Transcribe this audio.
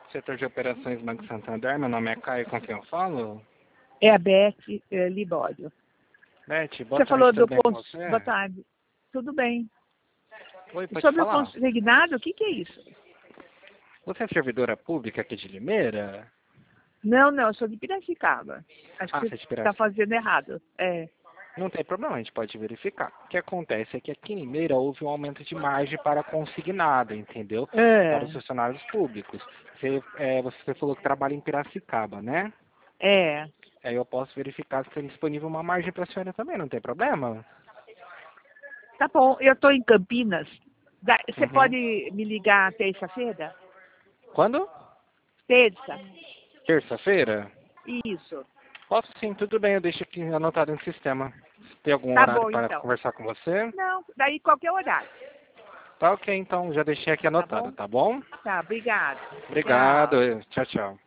Setor de Operações Banco Santander, meu nome é Caio, com quem eu falo? É a Beth Libório. Beth, boa Você tarde, falou tudo do bem com ponto. você? Boa tarde. Tudo bem. Oi, E pode sobre o falar. consignado, o que é isso? Você é servidora pública aqui de Limeira? Não, eu sou de Piracicaba. Acho Ah, que você é você de está Piracicaba. fazendo errado. É. Não tem problema, a gente pode verificar. O que acontece é que aqui em Limeira houve um aumento de margem para consignado, entendeu? Para os É. funcionários públicos. Você falou que trabalha em Piracicaba, né? É. Aí eu posso verificar se tem disponível uma margem para a senhora também, não tem problema? Tá bom, eu estou em Campinas. Você Uhum. pode me ligar terça-feira? Quando? Terça. Terça-feira? Isso. Posso sim, tudo bem, eu deixo aqui anotado no sistema. Tem algum Tá horário bom, para então. conversar com você? Não, daí qualquer horário. Tá ok, então já deixei aqui Tá anotado, bom? tá bom? Tá, obrigada. Obrigado, Tchau. tchau, tchau.